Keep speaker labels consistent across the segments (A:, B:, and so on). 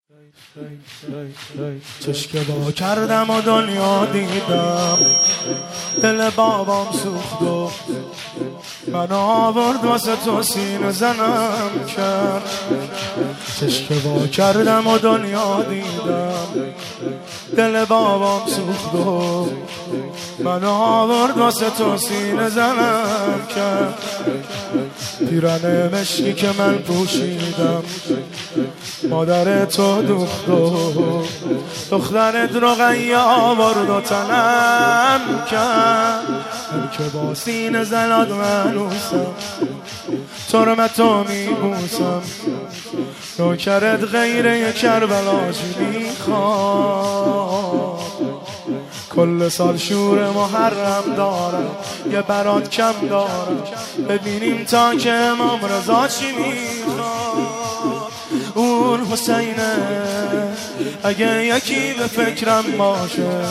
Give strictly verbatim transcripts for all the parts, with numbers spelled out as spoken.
A: چشم با کردم و دنیا دیدم، دل بابام سوخت و من آورد واسه تو سینه زنم کرد. چشم با کردم و دنیا دیدم، دل بابام سوخت و من آورد واسه تو سینه زنم کرد. پیرن مشکی که من پوشیدم مادر تو دوخت و دخترت رقیه آورد و تنم کرد. من که با سینه زلاد منوسم ترمتو میبوسم، نوکرت غیره کربلاش میخواد. کل سال شور محرم دارم، یه برات کم دارم، ببینیم تا که امام رضا چی میخواد. اون حسینه اگه یکی به فکرم باشه،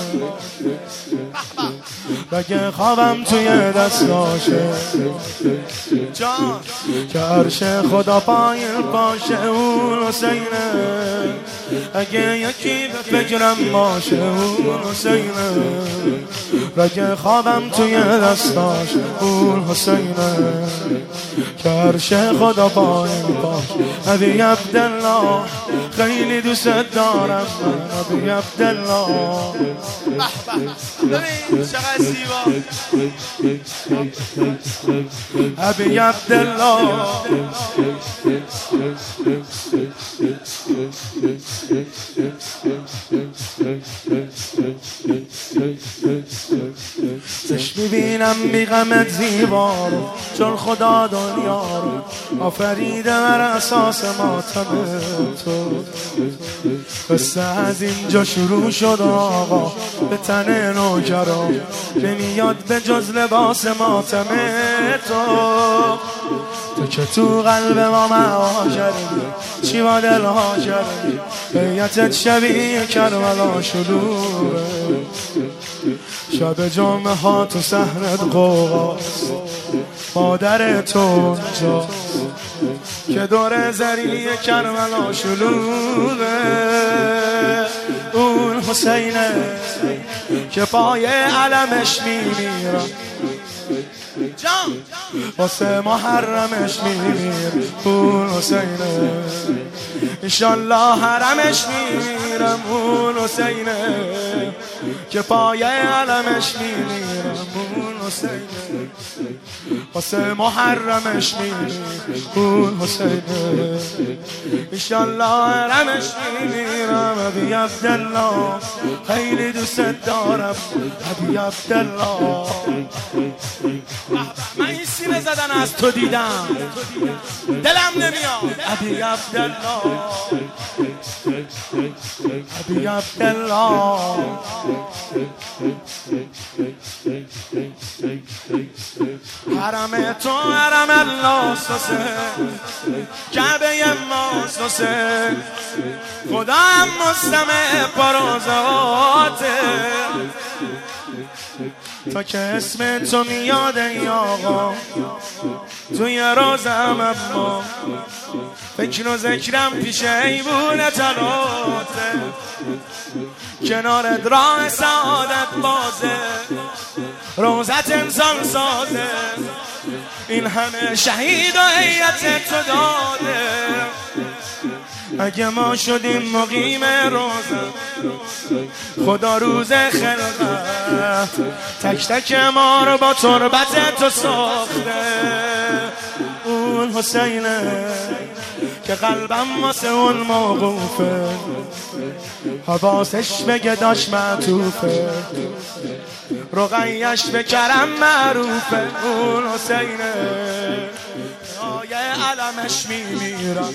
A: بگه خوابم توی دستاشه، جان که عرش خدا پایین باشه. اون حسینه اگه یکی به فکرم باشه، اون حسینه بگه خوابم توی دستاشه. اون حسینه که عرش خدا پایین باشه. ابی عبدالله خیلی دوست دارم من، ابی عبدالله.
B: ببین چقدر زیبا.
A: ابی عبدالله زش میبینم بی غمت زیبا رو، چون خدا دنیا رو آفریده بر اساس ماتم تو. قصه از اینجا شروع شد آقا، به تن نوکرا نمیاد به جز لباس ماتم تو. تو که تو قلب ما معا کردی، چی با دلها کردی، بیعتت شبیه کربلا شلوغه. شب جمعه ها تو صحنت قوقاست، مادر تو اونجاست که دور زری کربلا شلوغه. اون حسینه که پای علمش میمیرم،
B: جان
A: واسه محرمش میمیرم. اون حسینه انشالله حرمش میمیرم. اون حسینه که پای علمش میمیرم. اون حسینه واسه محرمش میمیرم. اون حسینه انشالله حرمش میمیرم. ابی عبدالله خیلی دوست دارم، ابی عبدالله.
B: من این سینه زدن از تو دیدم، دلم نمیاد.
A: ابی عبدالله ابی عبدالله حرم تو حرم الله سوسه، کعبه ما سوسه، خدا هم مستمع پرازاته. تا که اسم تو میاد ای آقا توی روزم، اما فکر و ذکرم پیش ایوون تلاته. کنارت راه سعادت بازه، روزت انسان سازه، این همه شهید و هیئت تو داده. اگه ما شدیم مقیم روزه، خدا روز خلقت تک تک ما رو با تربت تو ساخته. اون حسینه که قلبم واسه اون موقوفه، حواسش به گداش معطوفه، رقیش به کرم معروفه. اون حسینه آیه علمش میمیرم،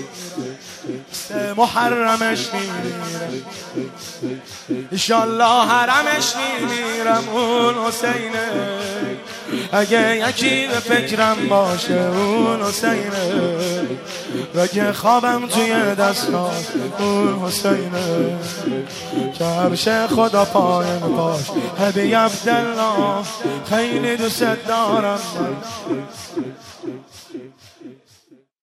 A: محرمش میمیرم، انشالله حرمش میمیرم. اون حسینه اگه یکی به فکرم باشه، اون حسینه اگه خوابم توی دستاش. اون حسینه که عرش خدا پایین باش. ابی عبدالله خیلی دوست دارم من.